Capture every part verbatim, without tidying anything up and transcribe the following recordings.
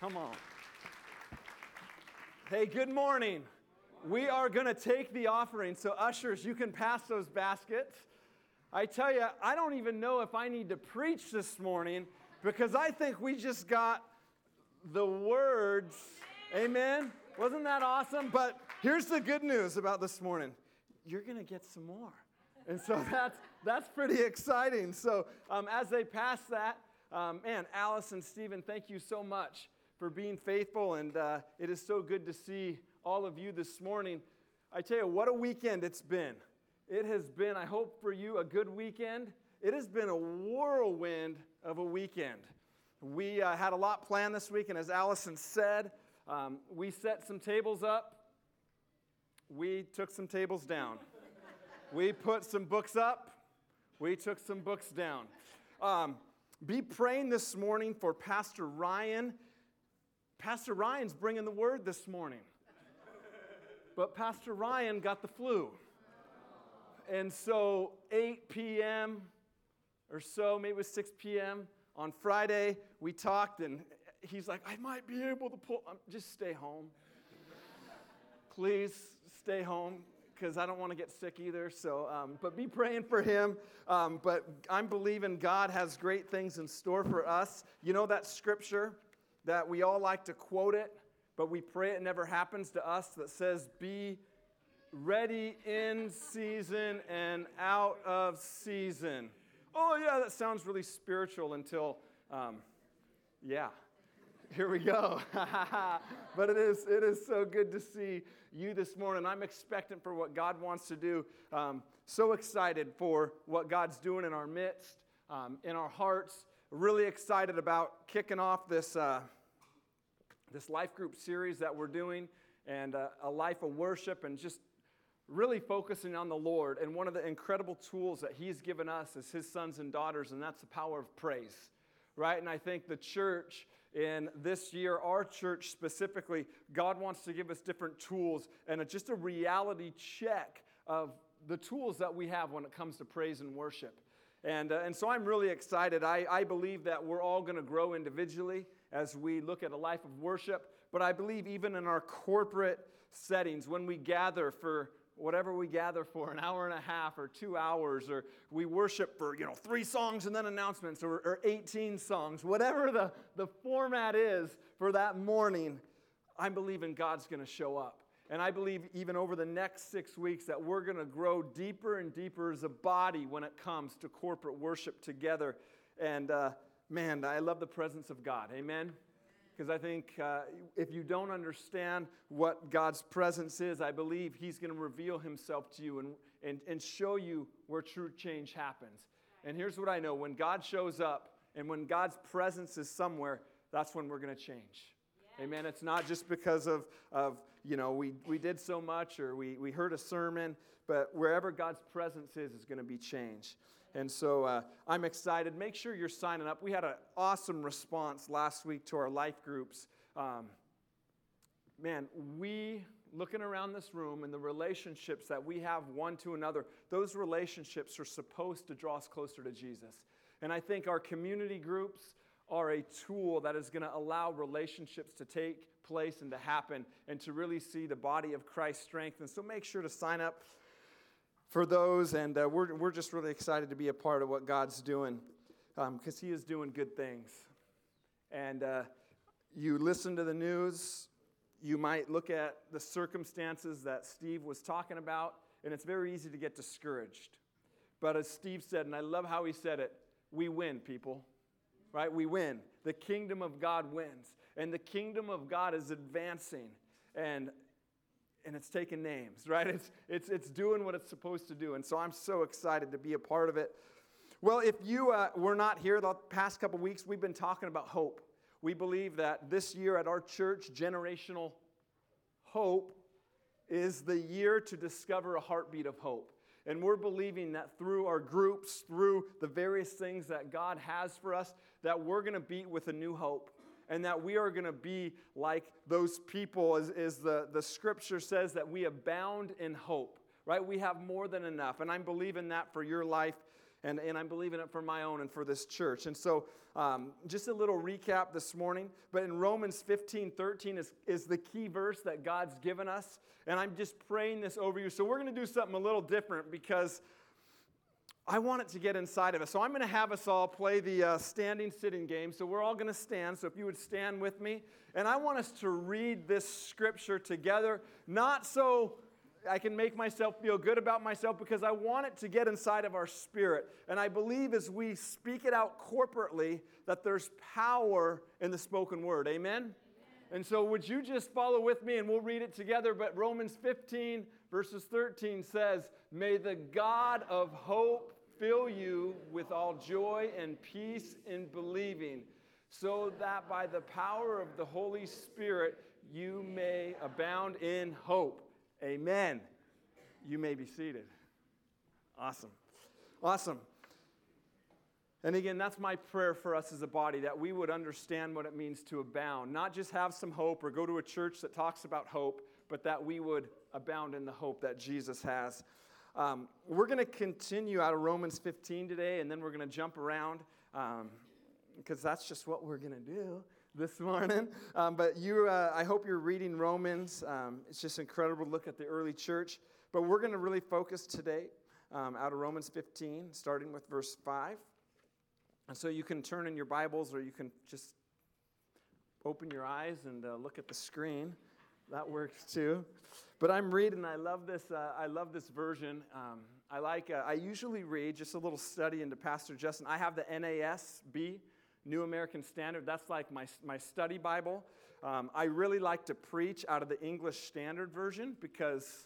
Come on. Hey, good morning. We are going to take the offering. So ushers, you can pass those baskets. I tell you, I don't even know if I need to preach this morning because I think we just got the words. Amen. Wasn't that awesome? But here's the good news about this morning. You're going to get some more. And so that's that's pretty exciting. So um, as they pass that, um, man, Alice and Stephen, thank you so much for being faithful. And uh, it is so good to see all of you this morning. I tell you, what a weekend it's been. It has been, I hope for you, a good weekend. It has been a whirlwind of a weekend. We uh, had a lot planned this week, and as Allison said, um, we set some tables up. We took some tables down. We put some books up. We took some books down. Um, be praying this morning for Pastor Ryan. Pastor Ryan's bringing the word this morning. But Pastor Ryan got the flu. And so eight p.m. or so, maybe it was six p.m. on Friday, we talked, and he's like, I might be able to pull, um, just stay home. Please stay home, because I don't want to get sick either. So, um, but be praying for him. Um, but I'm believing God has great things in store for us. You know that scripture that we all like to quote it, but we pray it never happens to us, that says, be ready in season and out of season. Oh, yeah, that sounds really spiritual until, um, yeah, here we go. But it is it is so good to see you this morning. I'm expectant for what God wants to do. Um, so excited for what God's doing in our midst, um, in our hearts. Really excited about kicking off this uh, this life group series that we're doing, and uh, a life of worship, and just really focusing on the Lord. And one of the incredible tools that He's given us as His sons and daughters, and that's the power of praise, right? And I think the church in this year, our church specifically, God wants to give us different tools and a, just a reality check of the tools that we have when it comes to praise and worship. And, uh, and so I'm really excited. I, I believe that we're all going to grow individually as we look at a life of worship. But I believe even in our corporate settings, when we gather for whatever we gather for, an hour and a half or two hours, or we worship for, you know, three songs and then announcements, or, or eighteen songs, whatever the, the format is for that morning, I believe in God's going to show up. And I believe even over the next six weeks that we're going to grow deeper and deeper as a body when it comes to corporate worship together. And uh, man, I love the presence of God. Amen? Because I think uh, if you don't understand what God's presence is, I believe He's going to reveal Himself to you and, and, and show you where true change happens. And here's what I know. When God shows up and when God's presence is somewhere, that's when we're going to change. Yeah. Amen. It's not just because of, of you know, we, we did so much or we, we heard a sermon, but wherever God's presence is, is going to be change. And so uh, I'm excited. Make sure you're signing up. We had an awesome response last week to our life groups. Um, man, we, looking around this room and the relationships that we have one to another, those relationships are supposed to draw us closer to Jesus. And I think our community groups are a tool that is going to allow relationships to take place and to happen and to really see the body of Christ strengthen. So make sure to sign up for those, and uh, we're we're just really excited to be a part of what God's doing, because um, He is doing good things. And uh, you listen to the news, you might look at the circumstances that Steve was talking about, and it's very easy to get discouraged. But as Steve said, and I love how he said it, we win, people. Right? We win. The kingdom of God wins. And the kingdom of God is advancing. And And it's taking names, right? It's it's it's doing what it's supposed to do. And so I'm so excited to be a part of it. Well, if you uh, were not here the past couple weeks, we've been talking about hope. We believe that this year at our church, Generational Hope is the year to discover a heartbeat of hope. And we're believing that through our groups, through the various things that God has for us, that we're going to beat with a new hope. And that we are going to be like those people, as, as the, the scripture says, that we abound in hope, right? We have more than enough. And I'm believing that for your life And, and I'm believing it for my own and for this church. And so um, just a little recap this morning. But in Romans fifteen thirteen is, is the key verse that God's given us. And I'm just praying this over you. So we're going to do something a little different because I want it to get inside of us. So I'm going to have us all play the uh, standing sitting game. So we're all going to stand. So if you would stand with me. And I want us to read this scripture together. Not so I can make myself feel good about myself, because I want it to get inside of our spirit. And I believe as we speak it out corporately that there's power in the spoken word. Amen? Amen. And so would you just follow with me and we'll read it together. But Romans fifteen verses thirteen says, "May the God of hope fill you with all joy and peace in believing, so that by the power of the Holy Spirit you may abound in hope." Amen. You may be seated. Awesome. Awesome. And again, that's my prayer for us as a body, that we would understand what it means to abound. Not just have some hope or go to a church that talks about hope, but that we would abound in the hope that Jesus has. Um, we're going to continue out of Romans fifteen today, and then we're going to jump around, um, because that's just what we're going to do this morning. Um, but you, uh, I hope you're reading Romans. Um, it's just incredible to look at the early church. But we're going to really focus today um, out of Romans fifteen, starting with verse five. And so you can turn in your Bibles, or you can just open your eyes and uh, look at the screen. That works too. But I'm reading. I love this. Uh, I love this version. Um, I like. Uh, I usually read just a little study into Pastor Justin. I have the N A S B. New American Standard. That's like my, my study Bible. Um, I really like to preach out of the English Standard Version, because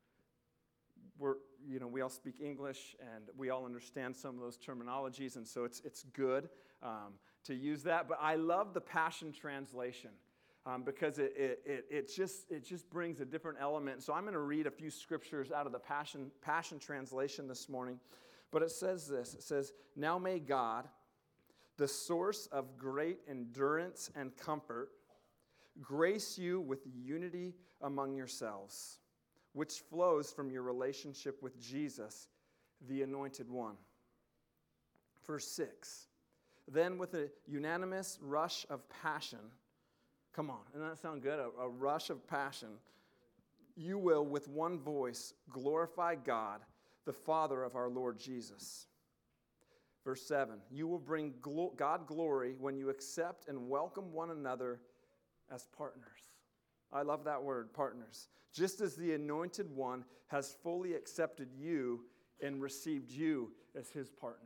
we're, you know, we all speak English and we all understand some of those terminologies, and so it's it's good um, to use that. But I love the Passion Translation um, because it, it it it just it just brings a different element. So I'm going to read a few scriptures out of the Passion Passion Translation this morning. But it says this. It says, "Now may God, the source of great endurance and comfort, grace you with unity among yourselves, which flows from your relationship with Jesus, the Anointed One." Verse six, "Then with a unanimous rush of passion," come on, doesn't that sound good? A, a rush of passion, "you will with one voice glorify God, the Father of our Lord Jesus." Verse seven, "You will bring glo- God glory when you accept and welcome one another as partners." I love that word, partners. "Just as the Anointed One has fully accepted you and received you as his partner."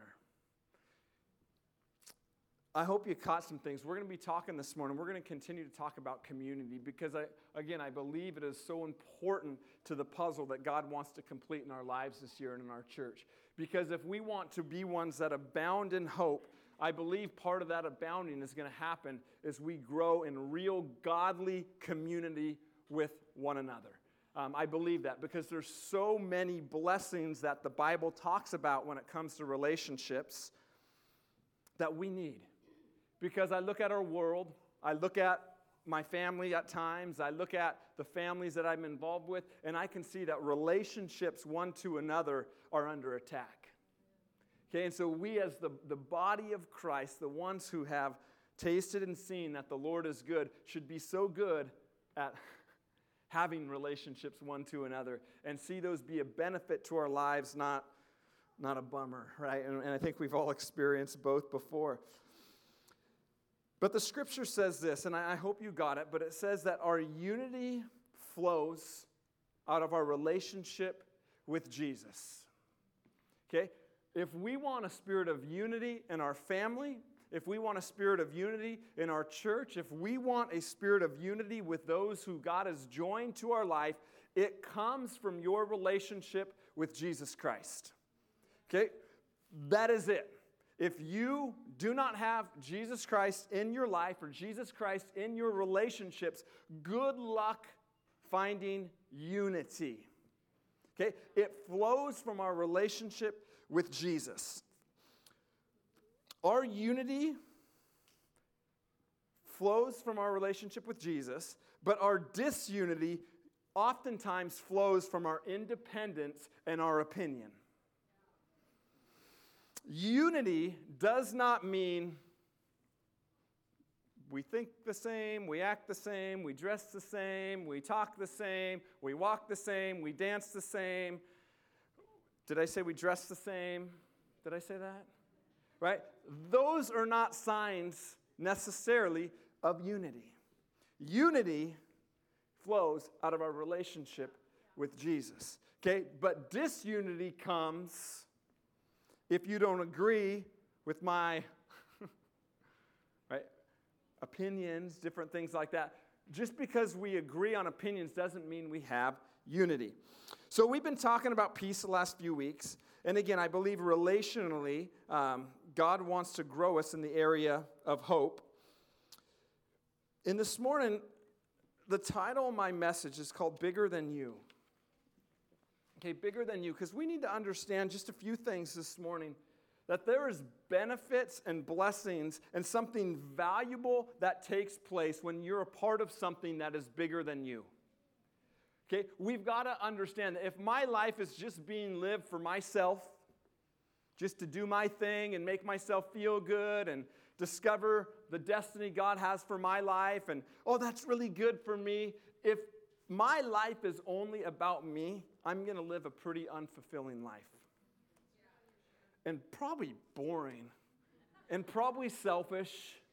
I hope you caught some things. We're going to be talking this morning. We're going to continue to talk about community, because, I, again, I believe it is so important to the puzzle that God wants to complete in our lives this year and in our church. Because if we want to be ones that abound in hope, I believe part of that abounding is going to happen as we grow in real godly community with one another. Um, I believe that because there's so many blessings that the Bible talks about when it comes to relationships that we need. Because I look at our world, I look at my family at times, I look at the families that I'm involved with, and I can see that relationships one to another are under attack. Okay, and so we as the, the body of Christ, the ones who have tasted and seen that the Lord is good, should be so good at having relationships one to another and see those be a benefit to our lives, not, not a bummer, right? And, and I think we've all experienced both before. But the scripture says this, and I, I hope you got it, but it says that our unity flows out of our relationship with Jesus. Okay? If we want a spirit of unity in our family, if we want a spirit of unity in our church, if we want a spirit of unity with those who God has joined to our life, it comes from your relationship with Jesus Christ. Okay? That is it. If you do not have Jesus Christ in your life or Jesus Christ in your relationships, good luck finding unity. Okay? It flows from our relationship with Jesus. Our unity flows from our relationship with Jesus, but our disunity oftentimes flows from our independence and our opinion. unity does not mean we think the same, we act the same, we dress the same, we talk the same, we walk the same, we dance the same. Did I say we dress the same? Did I say that? Right? Those are not signs necessarily of unity. Unity flows out of our relationship with Jesus. Okay? But disunity comes if you don't agree with my right, opinions, different things like that. Just because we agree on opinions doesn't mean we have unity. So we've been talking about peace the last few weeks. And again, I believe relationally, um, God wants to grow us in the area of hope. And this morning, the title of my message is called Bigger Than You. Okay, bigger than you, because we need to understand just a few things this morning, that there is benefits and blessings and something valuable that takes place when you're a part of something that is bigger than you. Okay, we've got to understand that if my life is just being lived for myself, just to do my thing and make myself feel good and discover the destiny God has for my life, and oh, that's really good for me. If my life is only about me, I'm going to live a pretty unfulfilling life. And probably boring. And probably selfish.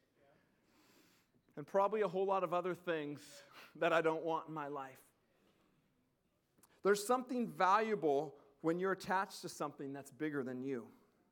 And probably a whole lot of other things that I don't want in my life. There's something valuable when you're attached to something that's bigger than you.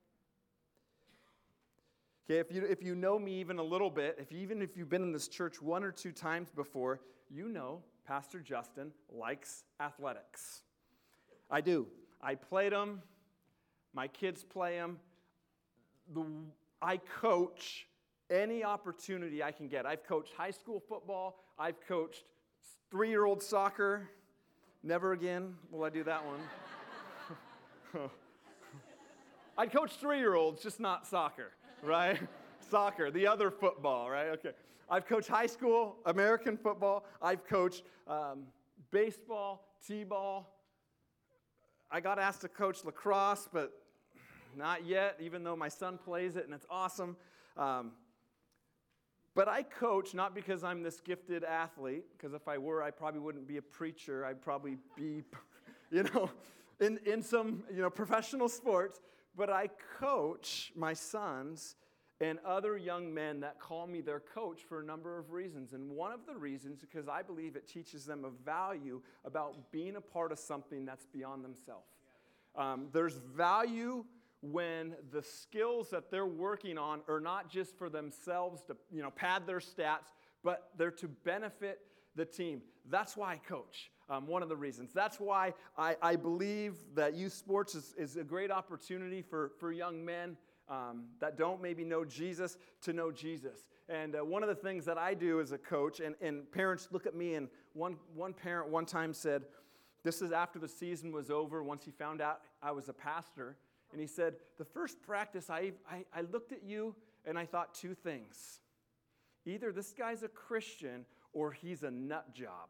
Okay, if you if you know me even a little bit, if you, even if you've been in this church one or two times before, you know Pastor Justin likes athletics. I do. I played them. My kids play them. The, I coach any opportunity I can get. I've coached high school football. I've coached three-year-old soccer. Never again will I do that one. I coach three-year-olds, just not soccer, right? Soccer, the other football, right? Okay. I've coached high school, American football. I've coached um, baseball, t-ball. I got asked to coach lacrosse, but not yet, even though my son plays it and it's awesome. Um, but I coach not because I'm this gifted athlete, because if I were, I probably wouldn't be a preacher. I'd probably be, you know, in, in some, you know, professional sports. But I coach my sons and other young men that call me their coach for a number of reasons. And one of the reasons, because I believe it teaches them a value about being a part of something that's beyond themselves. Um, there's value when the skills that they're working on are not just for themselves to, you know, pad their stats, but they're to benefit the team. That's why I coach. Um, one of the reasons. That's why I, I believe that youth sports is, is a great opportunity for, for young men um, that don't maybe know Jesus to know Jesus. And uh, one of the things that I do as a coach, and, and parents look at me, and one, one parent one time said, this is after the season was over, once he found out I was a pastor, and he said, the first practice, I, I, I looked at you and I thought two things. Either this guy's a Christian or he's a nut job.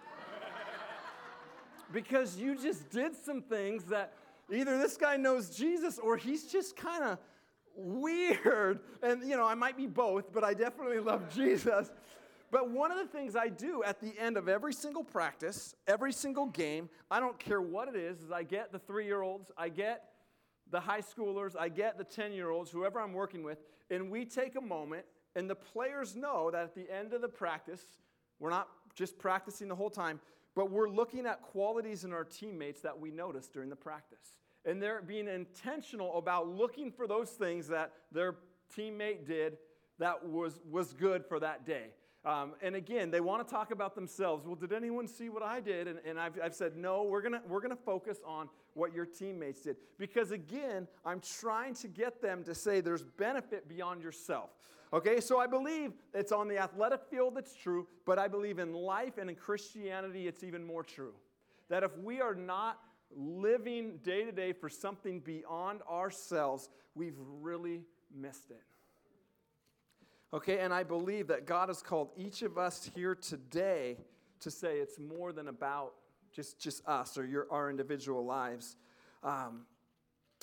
Because you just did some things that either this guy knows Jesus or he's just kind of weird. And, you know, I might be both, but I definitely love Jesus. But one of the things I do at the end of every single practice, every single game, I don't care what it is, is I get the three-year-olds, I get the high schoolers, I get the ten-year-olds, whoever I'm working with, and we take a moment, and the players know that at the end of the practice, we're not just practicing the whole time, but we're looking at qualities in our teammates that we noticed during the practice. And they're being intentional about looking for those things that their teammate did that was, was good for that day. Um, and again, they want to talk about themselves. Well, did anyone see what I did? And, and I've, I've said, no, we're going we're gonna focus on what your teammates did. Because again, I'm trying to get them to say there's benefit beyond yourself. Okay, so I believe it's on the athletic field that's true, but I believe in life and in Christianity it's even more true. That if we are not living day to day for something beyond ourselves, we've really missed it. Okay, and I believe that God has called each of us here today to say it's more than about just, just us or your, our individual lives. Um,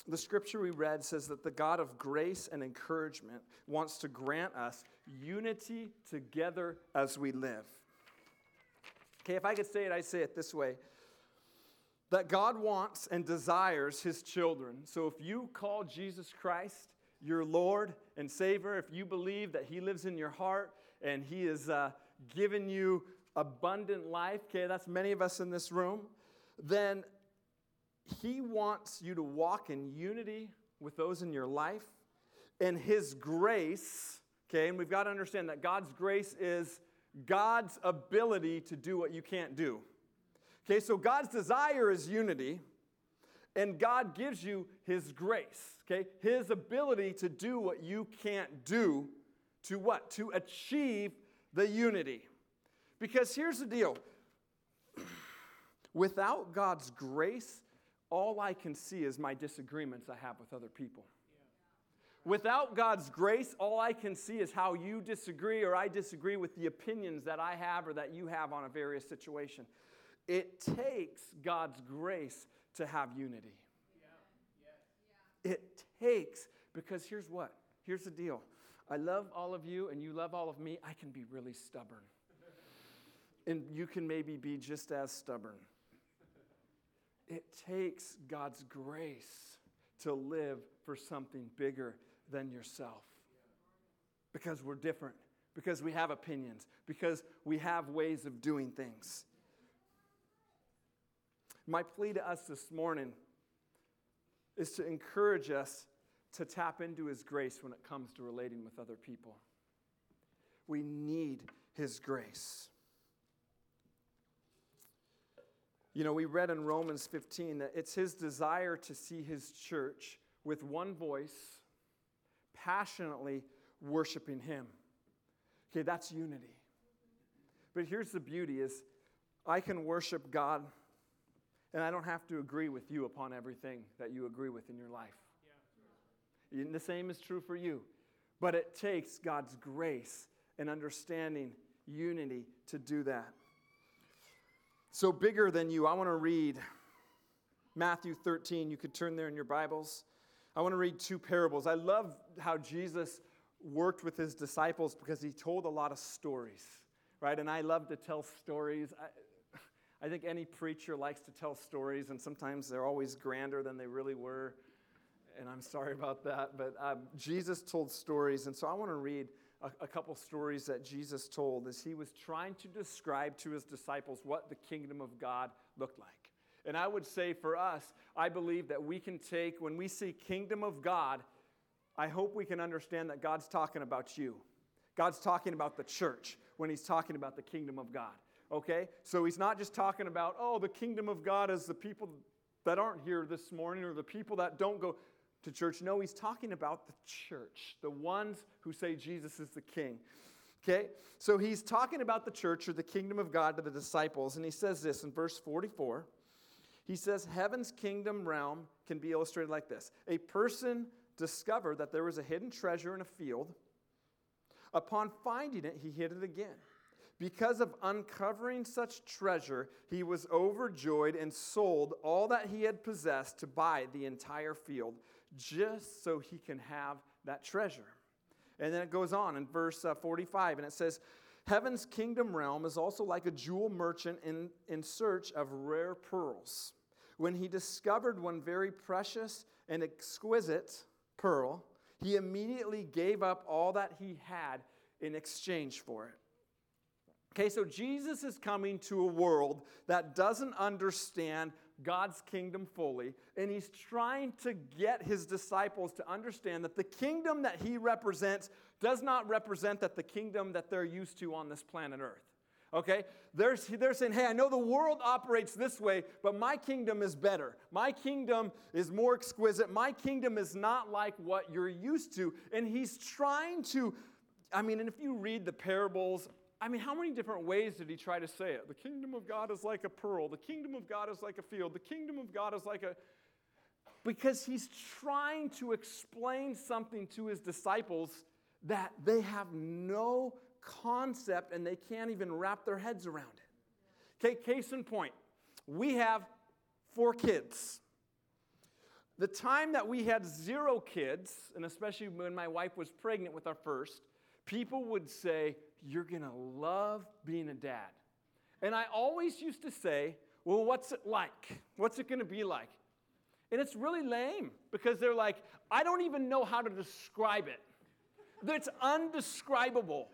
the scripture we read says that the God of grace and encouragement wants to grant us unity together as we live. Okay, if I could say it, I'd say it this way. That God wants and desires his children. So if you call Jesus Christ your Lord and Savior, if you believe that he lives in your heart and he has uh, given you abundant life, okay, that's many of us in this room, then he wants you to walk in unity with those in your life. And his grace, okay, and we've got to understand that God's grace is God's ability to do what you can't do. Okay, so God's desire is unity, and God gives you his grace, okay? His ability to do what you can't do, to what? To achieve the unity. Because here's the deal. Without God's grace, all I can see is my disagreements I have with other people. Without God's grace, all I can see is how you disagree or I disagree with the opinions that I have or that you have on a various situation. It takes God's grace to have unity. It takes, because here's what? Here's the deal. I love all of you and you love all of me. I can be really stubborn. And you can maybe be just as stubborn. It takes God's grace to live for something bigger than yourself. Because we're different. Because we have opinions. Because we have ways of doing things. My plea to us this morning is to encourage us to tap into his grace when it comes to relating with other people. We need his grace. You know, we read in Romans fifteen that it's his desire to see his church with one voice, passionately worshiping him. Okay, that's unity. But here's the beauty is I can worship God and I don't have to agree with you upon everything that you agree with in your life. Yeah. And the same is true for you. But it takes God's grace and understanding unity to do that. So bigger than you, I want to read Matthew thirteen. You could turn there in your Bibles. I want to read two parables. I love how Jesus worked with his disciples because he told a lot of stories, right? And I love to tell stories. I, I think any preacher likes to tell stories, and sometimes they're always grander than they really were. And I'm sorry about that, but um, Jesus told stories, and so I want to read a, a couple stories that Jesus told as he was trying to describe to his disciples what the kingdom of God looked like. And I would say for us, I believe that we can take, when we see kingdom of God, I hope we can understand that God's talking about you. God's talking about the church when he's talking about the kingdom of God, okay? So he's not just talking about, oh, the kingdom of God is the people that aren't here this morning or the people that don't go to church. No, he's talking about the church, the ones who say Jesus is the king. Okay? So he's talking about the church or the kingdom of God to the disciples, and he says this in verse forty-four. He says, heaven's kingdom realm can be illustrated like this. A person discovered that there was a hidden treasure in a field. Upon finding it, he hid it again. Because of uncovering such treasure, he was overjoyed and sold all that he had possessed to buy the entire field, just so he can have that treasure. And then it goes on in verse uh, forty-five, and it says, heaven's kingdom realm is also like a jewel merchant in, in search of rare pearls. When he discovered one very precious and exquisite pearl, he immediately gave up all that he had in exchange for it. Okay, so Jesus is coming to a world that doesn't understand God's kingdom fully, and he's trying to get his disciples to understand that the kingdom that he represents does not represent that the kingdom that they're used to on this planet Earth. Okay? They're, they're saying, hey, I know the world operates this way, but my kingdom is better. My kingdom is more exquisite. My kingdom is not like what you're used to. And he's trying to, I mean, and if you read the parables, I mean, how many different ways did he try to say it? The kingdom of God is like a pearl. The kingdom of God is like a field. The kingdom of God is like a... Because he's trying to explain something to his disciples that they have no concept and they can't even wrap their heads around it. Okay, case in point. We have four kids. the time that we had zero kids, and especially when my wife was pregnant with our first, people would say, "You're going to love being a dad." And I always used to say, "Well, what's it like? What's it going to be like?" And it's really lame because they're like, "I don't even know how to describe it. It's undescribable."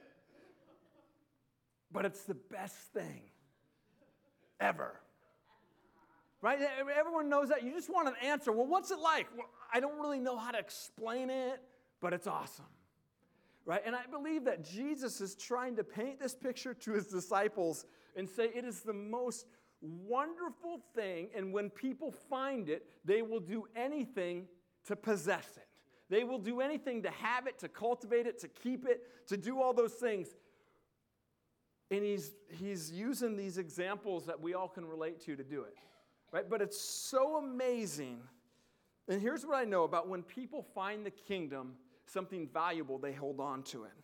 But it's the best thing ever. Right? Everyone knows that. You just want an answer. Well, what's it like? Well, I don't really know how to explain it, but it's awesome. Right? And I believe that Jesus is trying to paint this picture to his disciples and say it is the most wonderful thing, and when people find it, they will do anything to possess it. They will do anything to have it, to cultivate it, to keep it, to do all those things. And he's, he's using these examples that we all can relate to to do it. Right? But it's so amazing. And here's what I know about when people find the kingdom, something valuable, they hold on to it.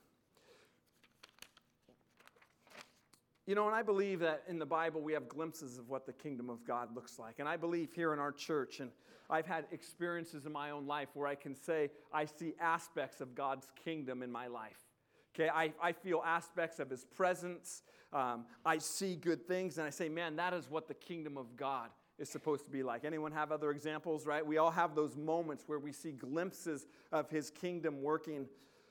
You know, and I believe that in the Bible we have glimpses of what the kingdom of God looks like. And I believe here in our church, and I've had experiences in my own life where I can say I see aspects of God's kingdom in my life. Okay, I, I feel aspects of his presence. Um, I see good things, and I say, man, that is what the kingdom of God is supposed to be like. Anyone have other examples, right? We all have those moments where we see glimpses of his kingdom working.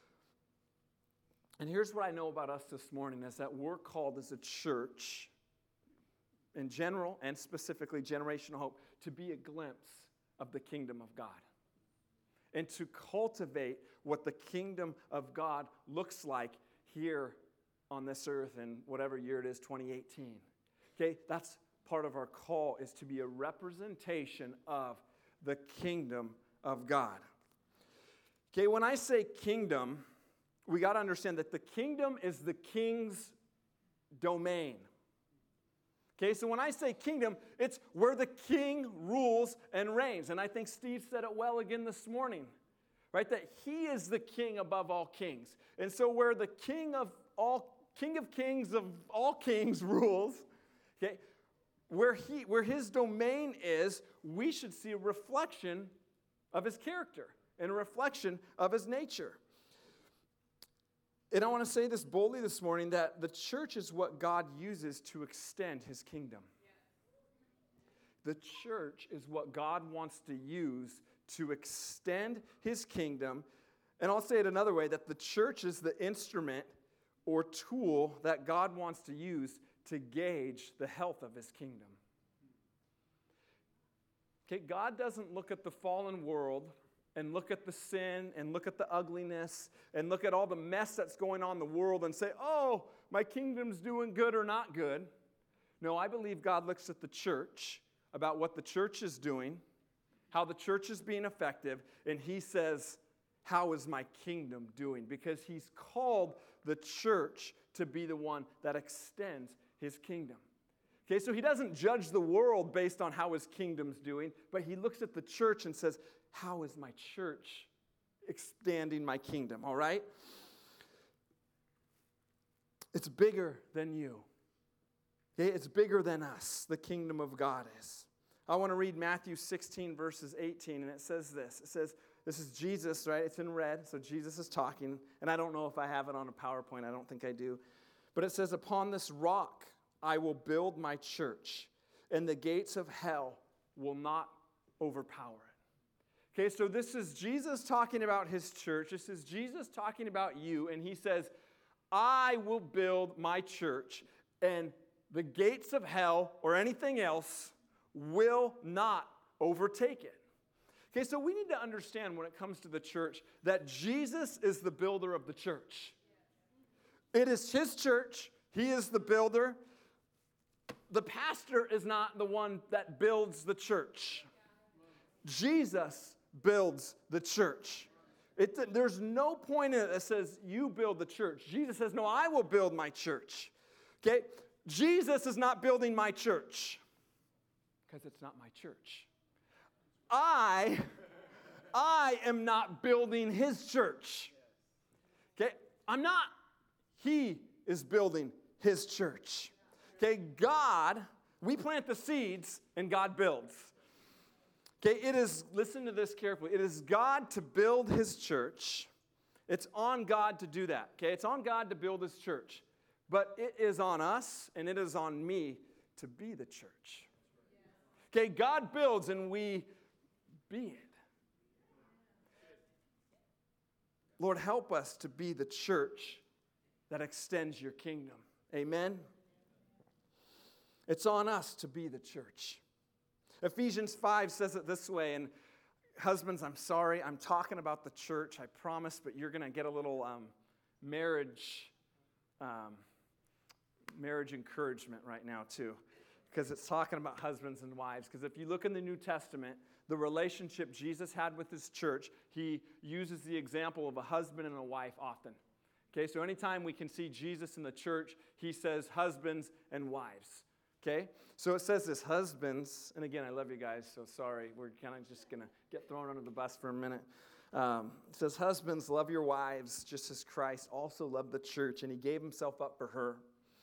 And here's what I know about us this morning is that we're called as a church, in general and specifically Generational Hope, to be a glimpse of the kingdom of God. And to cultivate what the kingdom of God looks like here on this earth in whatever year it is, twenty eighteen. Okay, that's part of our call, is to be a representation of the kingdom of God. Okay, when I say kingdom, we got to understand that the kingdom is the king's domain. Okay, so when I say kingdom, it's where the king rules and reigns. And I think Steve said it well again this morning, right? That he is the king above all kings. And so where the king of all, king of kings of all kings rules, okay, where he, where his domain is, we should see a reflection of his character and a reflection of his nature. And I want to say this boldly this morning, that the church is what God uses to extend his kingdom. The church is what God wants to use to extend his kingdom. And I'll say it another way, that the church is the instrument or tool that God wants to use to gauge the health of his kingdom. Okay, God doesn't look at the fallen world and look at the sin, and look at the ugliness, and look at all the mess that's going on in the world and say, oh, my kingdom's doing good or not good. No, I believe God looks at the church, about what the church is doing, how the church is being effective, and he says, how is my kingdom doing? Because he's called the church to be the one that extends his kingdom. Okay, so he doesn't judge the world based on how his kingdom's doing, but he looks at the church and says, how is my church expanding my kingdom, all right? It's bigger than you. Okay, it's bigger than us, the kingdom of God is. I want to read Matthew sixteen, verses eighteen, and it says this. It says, this is Jesus, right? It's in red, so Jesus is talking, and I don't know if I have it on a PowerPoint. I don't think I do. But it says, upon this rock I will build my church, and the gates of hell will not overpower it. Okay, so this is Jesus talking about his church. This is Jesus talking about you, and he says, I will build my church, and the gates of hell or anything else will not overtake it. Okay, so we need to understand when it comes to the church that Jesus is the builder of the church. It is his church. He is the builder. The pastor is not the one that builds the church. Jesus builds the church. It, there's no point in it that says you build the church. Jesus says, no, I will build my church. Okay? Jesus is not building my church because it's not my church. I, I am not building his church. Okay? I'm not. He is building his church. Okay? God, we plant the seeds and God builds. Okay, it is, listen to this carefully. It is God to build his church. It's on God to do that. Okay, it's on God to build his church. But it is on us and it is on me to be the church. Okay, God builds and we be it. Lord, help us to be the church that extends your kingdom. Amen? It's on us to be the church. Ephesians five says it this way, and husbands, I'm sorry, I'm talking about the church, I promise, but you're going to get a little um, marriage, um, marriage encouragement right now too, because it's talking about husbands and wives. Because if you look in the New Testament, the relationship Jesus had with his church, he uses the example of a husband and a wife often. Okay, so anytime we can see Jesus in the church, he says husbands and wives. Okay, so it says this, husbands, and again, I love you guys, so sorry, we're kind of just going to get thrown under the bus for a minute. Um, it says, husbands, love your wives, just as Christ also loved the church, and he gave himself up for her,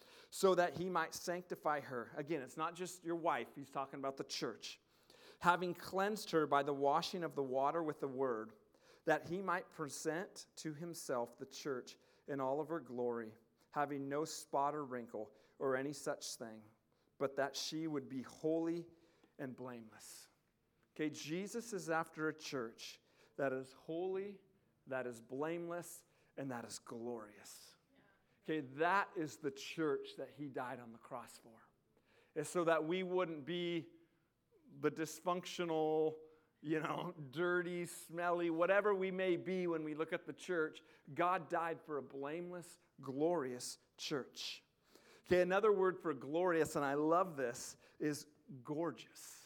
so that he might sanctify her. Again, it's not just your wife, he's talking about the church. Having cleansed her by the washing of the water with the word, that he might present to himself the church in all of her glory, having no spot or wrinkle or any such thing, but that she would be holy and blameless. Okay, Jesus is after a church that is holy, that is blameless, and that is glorious. Okay, that is the church that he died on the cross for. It's so that we wouldn't be the dysfunctional, you know, dirty, smelly, whatever we may be when we look at the church. God died for a blameless, glorious church. Okay, another word for glorious, and I love this, is gorgeous.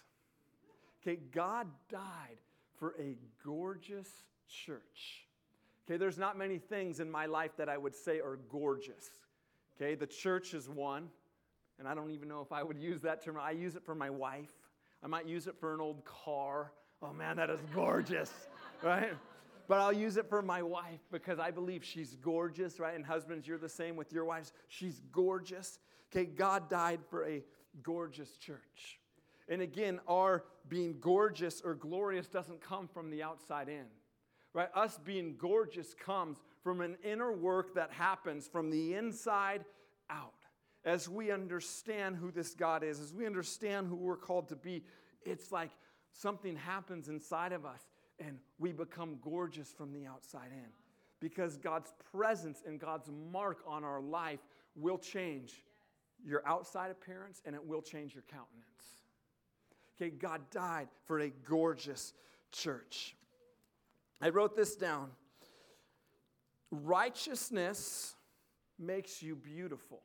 Okay, God died for a gorgeous church. Okay, there's not many things in my life that I would say are gorgeous. Okay, the church is one, and I don't even know if I would use that term. I use it for my wife. I might use it for an old car. Oh man, that is gorgeous, right? But I'll use it for my wife because I believe she's gorgeous, right? And husbands, you're the same with your wives. She's gorgeous. Okay, God died for a gorgeous church. And again, our being gorgeous or glorious doesn't come from the outside in, right? Us being gorgeous comes from an inner work that happens from the inside out. As we understand who this God is, as we understand who we're called to be, it's like something happens inside of us and we become gorgeous from the outside in. Because God's presence and God's mark on our life will change your outside appearance and it will change your countenance. Okay, God died for a gorgeous church. I wrote this down. Righteousness makes you beautiful.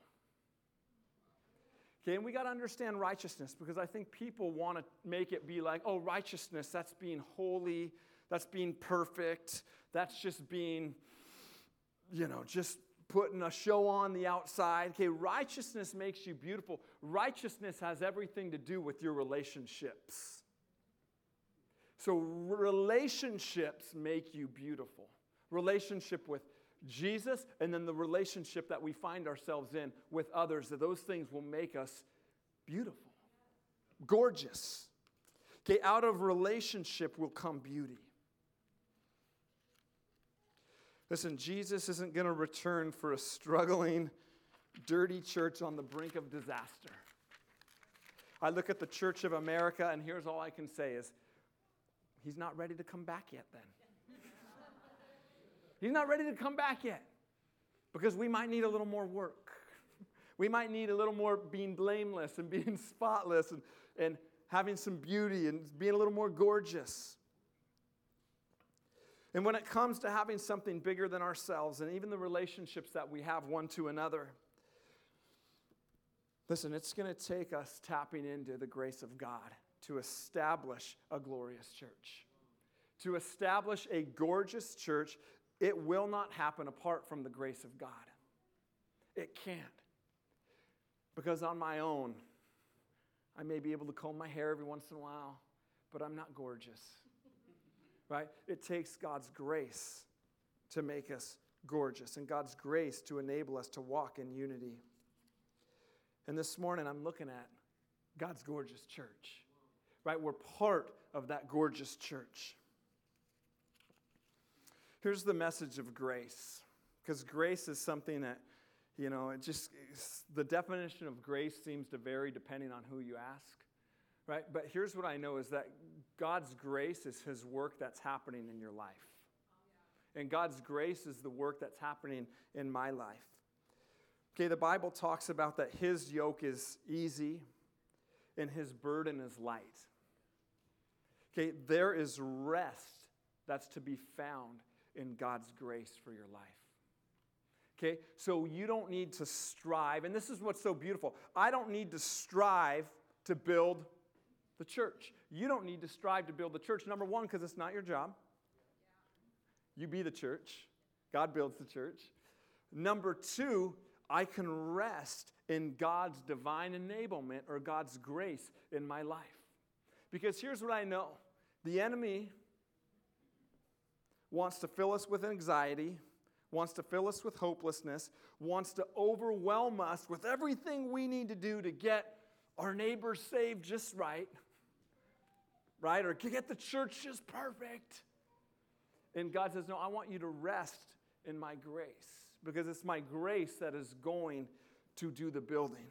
Okay, and we got to understand righteousness because I think people want to make it be like, oh, righteousness, that's being holy, that's being perfect, that's just being, you know, just putting a show on the outside. Okay, righteousness makes you beautiful. Righteousness has everything to do with your relationships. So relationships make you beautiful. Relationship with Jesus, and then the relationship that we find ourselves in with others, that those things will make us beautiful, gorgeous. Okay, out of relationship will come beauty. Listen, Jesus isn't going to return for a struggling, dirty church on the brink of disaster. I look at the Church of America, and here's all I can say is, he's not ready to come back yet then. He's not ready to come back yet because we might need a little more work. We might need a little more being blameless and being spotless and, and having some beauty and being a little more gorgeous. And when it comes to having something bigger than ourselves and even the relationships that we have one to another, listen, it's going to take us tapping into the grace of God to establish a glorious church. To establish a gorgeous church, it will not happen apart from the grace of God. It can't. Because on my own, I may be able to comb my hair every once in a while, but I'm not gorgeous. Right? It takes God's grace to make us gorgeous and God's grace to enable us to walk in unity. And this morning I'm looking at God's gorgeous church. right? We're part of that gorgeous church. Here's the message of grace, because grace is something that, you know, it just, the definition of grace seems to vary depending on who you ask, right? But here's what I know is that God's grace is his work that's happening in your life. And God's grace is the work that's happening in my life. Okay, the Bible talks about that his yoke is easy and his burden is light. Okay, there is rest that's to be found in God's grace for your life. Okay, so you don't need to strive, and this is what's so beautiful. I don't need to strive to build the church. You don't need to strive to build the church. Number one, because it's not your job. You be the church. God builds the church. Number two, I can rest in God's divine enablement or God's grace in my life. Because here's what I know. The enemy wants to fill us with anxiety, wants to fill us with hopelessness, wants to overwhelm us with everything we need to do to get our neighbors saved just right, right? Or get the church just perfect. And God says, no, I want you to rest in my grace, because it's my grace that is going to do the building.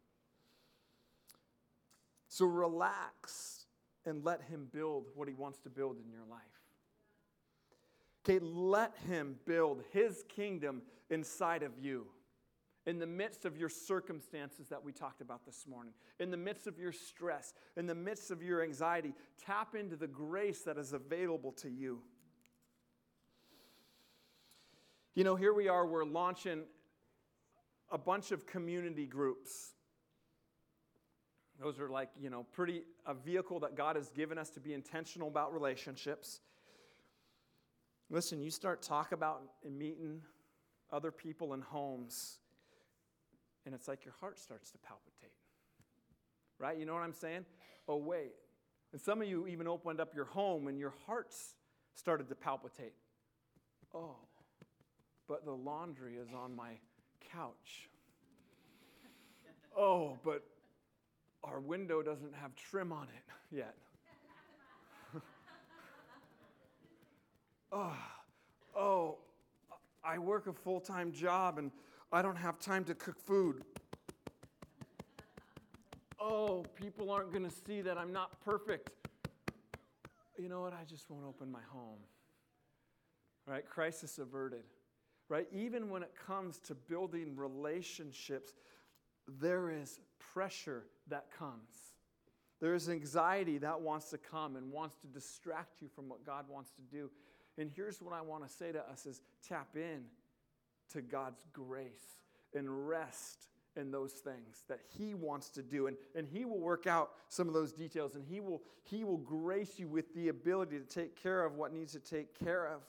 So relax and let him build what he wants to build in your life. Okay, let him build his kingdom inside of you. In the midst of your circumstances that we talked about this morning, in the midst of your stress, in the midst of your anxiety, tap into the grace that is available to you. You know, here we are, we're launching a bunch of community groups. Those are like, you know, pretty, a vehicle that God has given us to be intentional about relationships. Listen, you start talking about and meeting other people in homes, and it's like your heart starts to palpitate. Right? You know what I'm saying? Oh, wait. And some of you even opened up your home and your hearts started to palpitate. Oh, but the laundry is on my couch. Oh, but our window doesn't have trim on it yet. oh, oh, I work a full-time job and I don't have time to cook food. Oh, people aren't going to see that I'm not perfect. You know what? I just won't open my home. Right? Crisis averted. Right? Even when it comes to building relationships, there is pressure that comes. There is anxiety that wants to come and wants to distract you from what God wants to do. And here's what I want to say to us is tap in to God's grace and rest in those things that he wants to do. And, and he will work out some of those details, and he will, he will grace you with the ability to take care of what needs to take care of.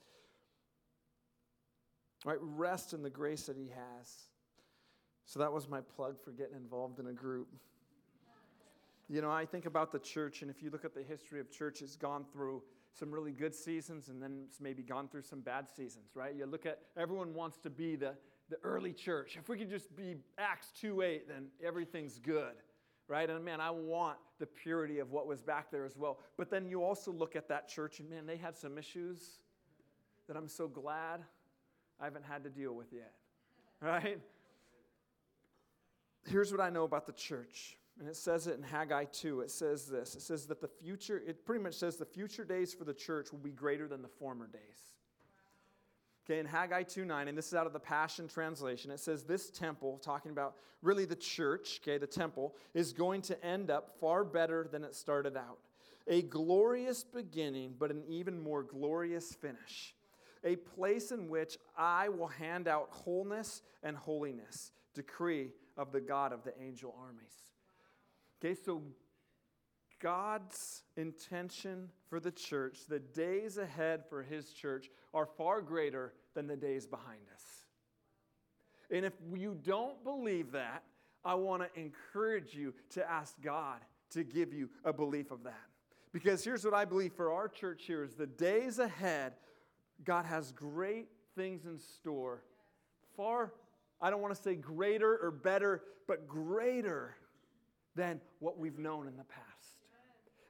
Right? Rest in the grace that he has. So that was my plug for getting involved in a group. You know, I think about the church, and if you look at the history of church, it's gone through some really good seasons and then it's maybe gone through some bad seasons, right? You look at, everyone wants to be the, the early church. If we could just be Acts two eight, then everything's good, right? And man, I want the purity of what was back there as well. But then you also look at that church and man, they had some issues that I'm so glad I haven't had to deal with yet, right? Here's what I know about the church. And it says it in Haggai two. It says this. It says that the future, it pretty much says the future days for the church will be greater than the former days. Okay, in Haggai two nine, and this is out of the Passion Translation, it says this temple, talking about really the church, okay, the temple, is going to end up far better than it started out. A glorious beginning, but an even more glorious finish. A place in which I will hand out wholeness and holiness, decree of the God of the angel armies. Okay, so God's intention for the church, the days ahead for his church, are far greater than the days behind us. And if you don't believe that, I want to encourage you to ask God to give you a belief of that. Because here's what I believe for our church here is the days ahead, God has great things in store. Far, I don't want to say greater or better, but greater than what we've known in the past.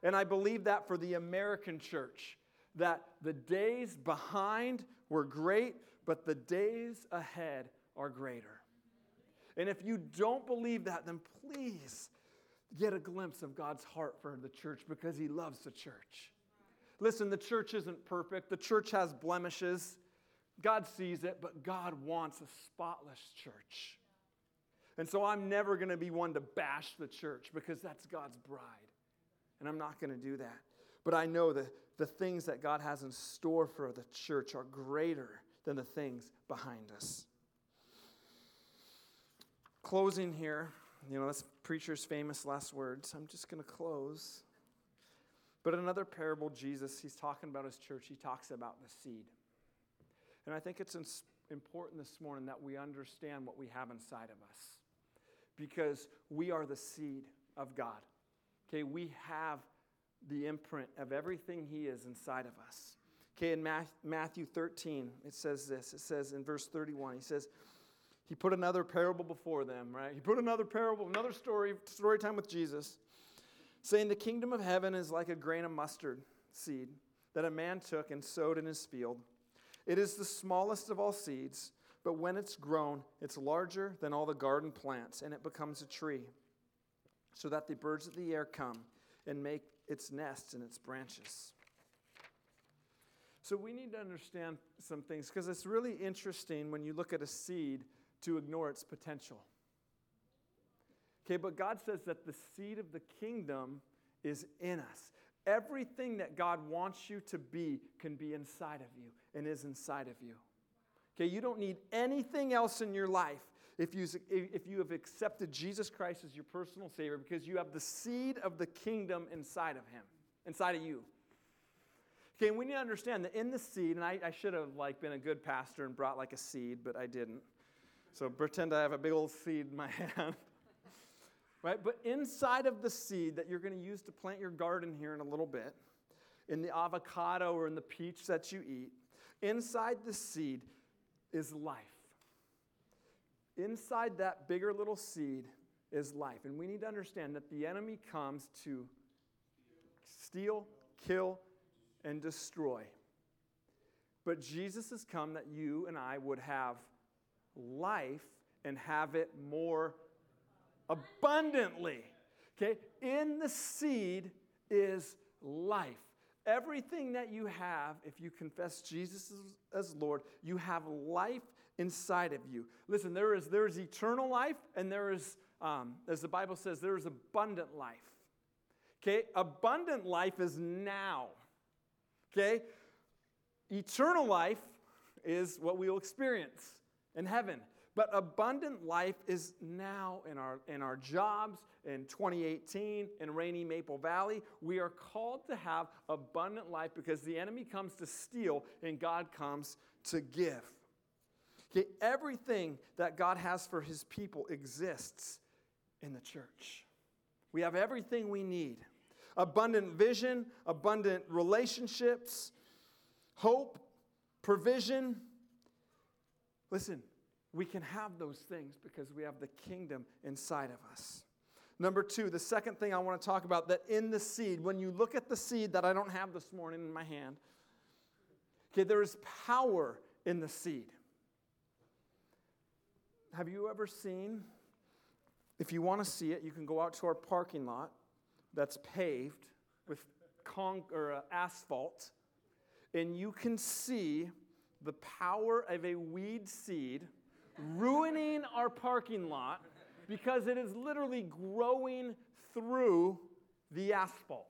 And I believe that for the American church, that the days behind were great, but the days ahead are greater. And if you don't believe that, then please get a glimpse of God's heart for the church, because he loves the church. Listen, the church isn't perfect. The church has blemishes. God sees it, but God wants a spotless church. And so I'm never going to be one to bash the church, because that's God's bride. And I'm not going to do that. But I know that the things that God has in store for the church are greater than the things behind us. Closing here, you know, that's preacher's famous last words. I'm just going to close. But another parable, Jesus, he's talking about his church. He talks about the seed. And I think it's important this morning that we understand what we have inside of us, because we are the seed of God. Okay, we have the imprint of everything he is inside of us. Okay, in Matthew thirteen, it says this. It says in verse thirty-one, he says, he put another parable before them, right? He put another parable, another story, story time with Jesus, saying, the kingdom of heaven is like a grain of mustard seed that a man took and sowed in his field. It is the smallest of all seeds, but when it's grown, it's larger than all the garden plants, and it becomes a tree, so that the birds of the air come and make its nests in its branches. So we need to understand some things, because it's really interesting when you look at a seed to ignore its potential. Okay, but God says that the seed of the kingdom is in us. Everything that God wants you to be can be inside of you and is inside of you. Okay, you don't need anything else in your life if you, if you have accepted Jesus Christ as your personal Savior, because you have the seed of the kingdom inside of him, inside of you. Okay, and we need to understand that in the seed, and I, I should have like been a good pastor and brought like a seed, but I didn't. So pretend I have a big old seed in my hand. Right? But inside of the seed that you're going to use to plant your garden here in a little bit, in the avocado or in the peach that you eat, inside the seed is life. Inside that bigger little seed is life. And we need to understand that the enemy comes to steal, kill, and destroy. But Jesus has come that you and I would have life and have it more abundantly. Okay? In the seed is life. Everything that you have, if you confess Jesus as, as Lord, you have life inside of you. Listen, there is there is eternal life, and there is, um, as the Bible says, there is abundant life. Okay? Abundant life is now. Okay? Eternal life is what we will experience in heaven. But abundant life is now in our in our jobs, in twenty eighteen, in rainy Maple Valley. We are called to have abundant life, because the enemy comes to steal and God comes to give. Okay, everything that God has for his people exists in the church. We have everything we need. Abundant vision, abundant relationships, hope, provision. Listen, we can have those things because we have the kingdom inside of us. Number two, the second thing I want to talk about, that in the seed, when you look at the seed that I don't have this morning in my hand, okay, there is power in the seed. Have you ever seen, if you want to see it, you can go out to our parking lot that's paved with con- or uh, asphalt, and you can see the power of a weed seed ruining our parking lot, because it is literally growing through the asphalt.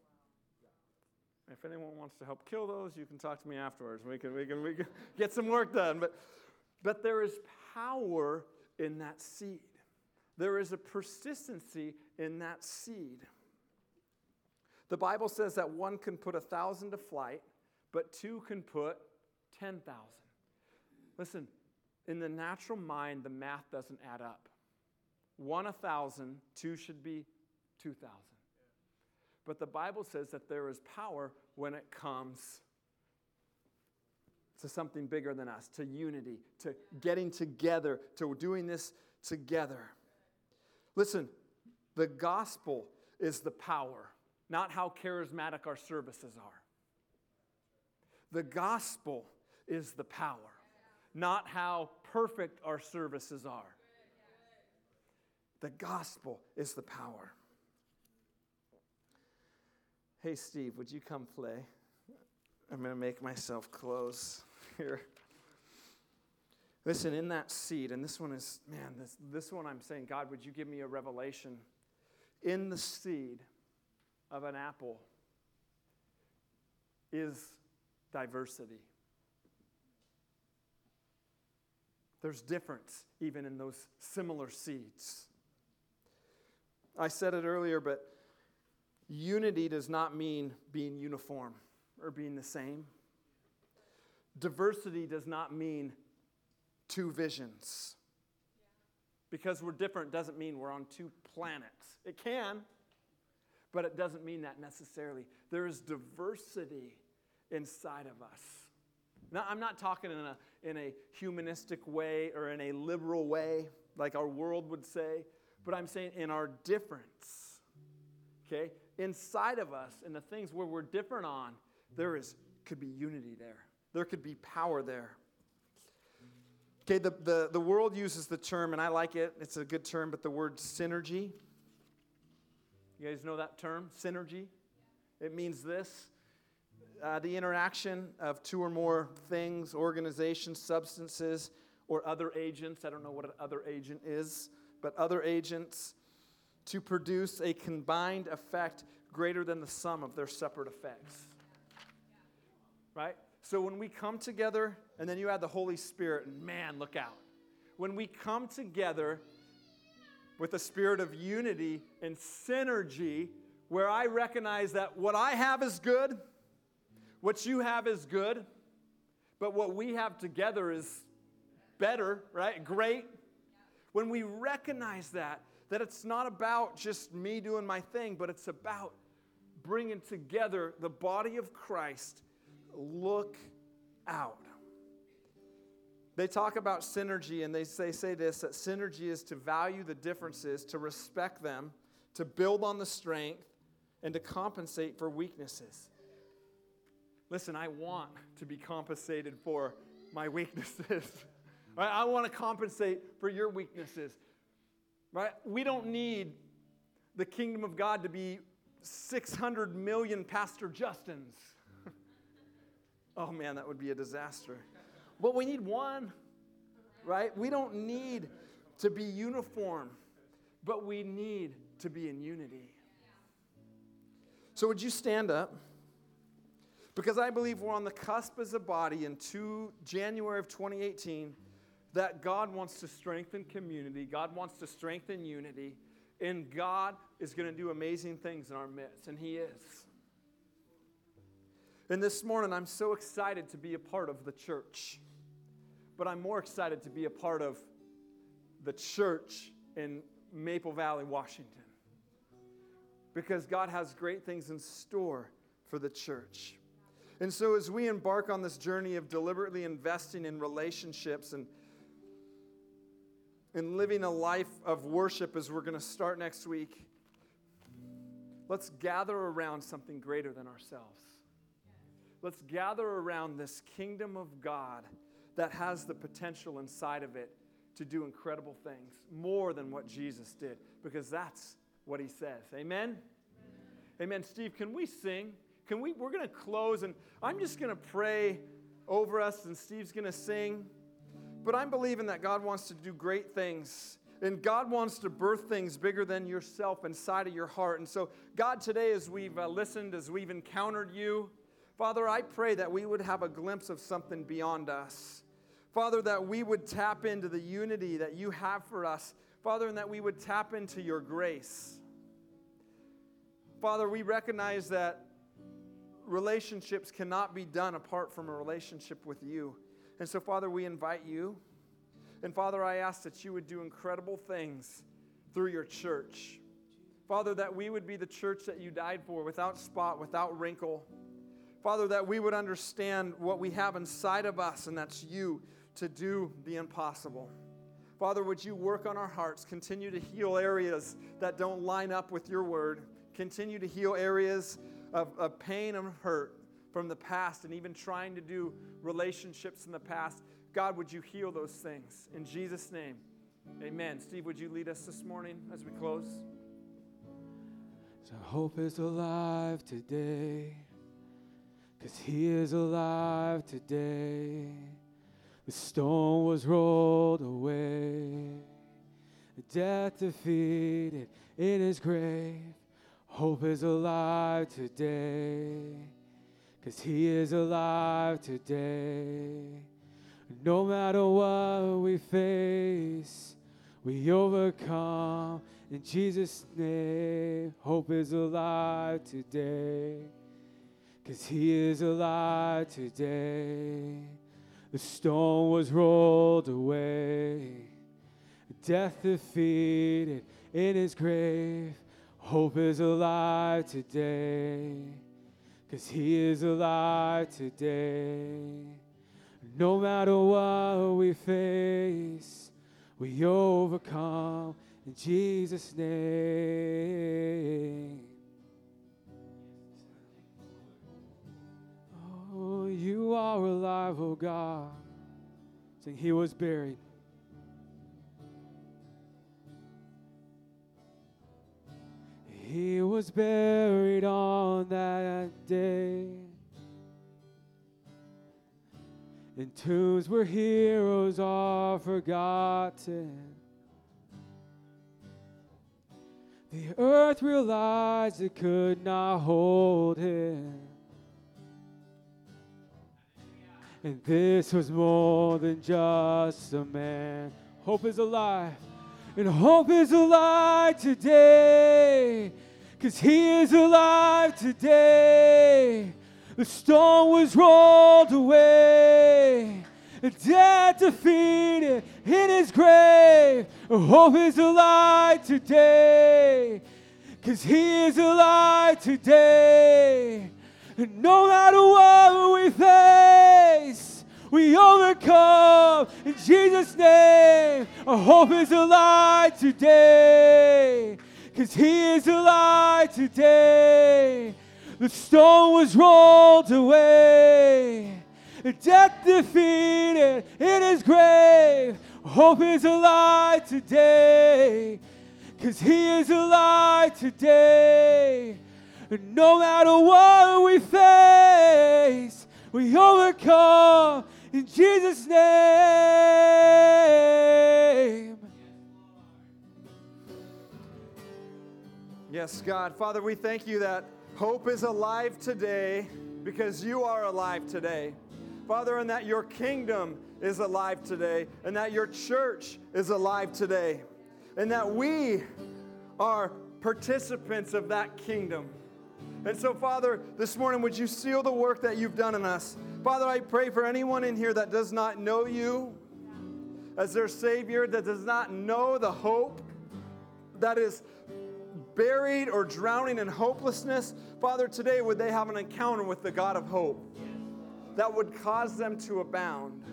If anyone wants to help kill those, you can talk to me afterwards. We can we can we can get some work done. But but there is power in that seed. There is a persistency in that seed. The Bible says that one can put a thousand to flight, but two can put ten thousand. Listen, in the natural mind, the math doesn't add up. One a thousand, two should be two thousand. But the Bible says that there is power when it comes to something bigger than us, to unity, to getting together, to doing this together. Listen, the gospel is the power, not how charismatic our services are. The gospel is the power, not how perfect our services are. The gospel is the power. Hey, Steve, would you come play? I'm going to make myself close here. Listen, in that seed, and this one is, man, this, this one I'm saying, God, would you give me a revelation? In the seed of an apple is diversity. There's difference even in those similar seeds. I said it earlier, but unity does not mean being uniform or being the same. Diversity does not mean two visions. Because we're different doesn't mean we're on two planets. It can, but it doesn't mean that necessarily. There is diversity inside of us. Now, I'm not talking in a, in a humanistic way or in a liberal way, like our world would say, but I'm saying in our difference, okay? Inside of us, in the things where we're different on, there is could be unity there. There could be power there. Okay, the, the, the world uses the term, and I like it, it's a good term, but the word synergy. You guys know that term, synergy? It means this. Uh, the interaction of two or more things, organizations, substances, or other agents. I don't know what an other agent is, but other agents to produce a combined effect greater than the sum of their separate effects. Right? So when we come together, and then you add the Holy Spirit, and man, look out. When we come together with a spirit of unity and synergy, where I recognize that what I have is good, what you have is good, but what we have together is better, right? Great. When we recognize that, that it's not about just me doing my thing, but it's about bringing together the body of Christ. Look out. They talk about synergy, and they say, say this, that synergy is to value the differences, to respect them, to build on the strength, and to compensate for weaknesses. Listen, I want to be compensated for my weaknesses. Right? I want to compensate for your weaknesses. Right? We don't need the kingdom of God to be six hundred million Pastor Justins. Oh man, that would be a disaster. But we need one, right? We don't need to be uniform, but we need to be in unity. So would you stand up? Because I believe we're on the cusp as a body in two, January of twenty eighteen that God wants to strengthen community. God wants to strengthen unity. And God is going to do amazing things in our midst. And He is. And this morning, I'm so excited to be a part of the church. But I'm more excited to be a part of the church in Maple Valley, Washington. Because God has great things in store for the church. And so as we embark on this journey of deliberately investing in relationships and, and living a life of worship as we're going to start next week, let's gather around something greater than ourselves. Let's gather around this kingdom of God that has the potential inside of it to do incredible things, more than what Jesus did, because that's what He says. Amen? Amen. Amen. Steve, can we sing? Can we? We're going to close, and I'm just going to pray over us, and Steve's going to sing. But I'm believing that God wants to do great things, and God wants to birth things bigger than yourself inside of your heart. And so, God, today, as we've uh, listened, as we've encountered you, Father, I pray that we would have a glimpse of something beyond us. Father, that we would tap into the unity that you have for us. Father, and that we would tap into your grace. Father, we recognize that relationships cannot be done apart from a relationship with you. And so, Father, we invite you. And Father, I ask that you would do incredible things through your church. Father, that we would be the church that you died for, without spot, without wrinkle. Father, that we would understand what we have inside of us, and that's you, to do the impossible. Father, would you work on our hearts, continue to heal areas that don't line up with your word, continue to heal areas of, of pain and hurt from the past, and even trying to do relationships in the past. God, would you heal those things? In Jesus' name, amen. Steve, would you lead us this morning as we close? So hope is alive today, 'cause he is alive today. The stone was rolled away, death defeated in his grave. Hope is alive today, 'cause he is alive today. No matter what we face, we overcome in Jesus' name. Hope is alive today, 'cause he is alive today. The stone was rolled away, death defeated in his grave. Hope is alive today, 'cause he is alive today. No matter what we face, we overcome in Jesus' name. Oh, you are alive, oh God. Sing, he was buried. He was buried on that day. And tombs where heroes are forgotten. The earth realized it could not hold him. And this was more than just a man. Hope is alive. And hope is alive today, 'cause he is alive today. The stone was rolled away, death defeated in his grave. Hope is alive today, 'cause he is alive today. And no matter what we face, we overcome in Jesus' name. Our hope is alive today, 'cause he is alive today. The stone was rolled away, death defeated in his grave. Hope is alive today, 'cause he is alive today. And no matter what we face, we overcome in Jesus' name. Yes, God. Father, we thank you that hope is alive today because you are alive today. Father, and that your kingdom is alive today, and that your church is alive today, and that we are participants of that kingdom. And so, Father, this morning, would you seal the work that you've done in us? Father, I pray for anyone in here that does not know you as their Savior, that does not know the hope that is buried or drowning in hopelessness. Father, today would they have an encounter with the God of hope that would cause them to abound.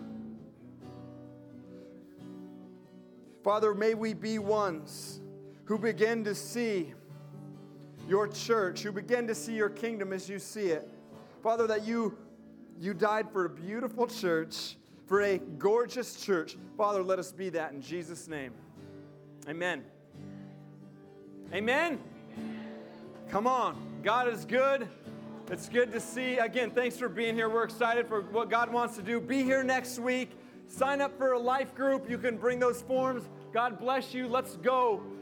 Father, may we be ones who begin to see your church, who begin to see your kingdom as you see it. Father, that you, you died for a beautiful church, for a gorgeous church. Father, let us be that in Jesus' name. Amen. Amen? Come on. God is good. It's good to see. Again, thanks for being here. We're excited for what God wants to do. Be here next week. Sign up for a life group. You can bring those forms. God bless you. Let's go.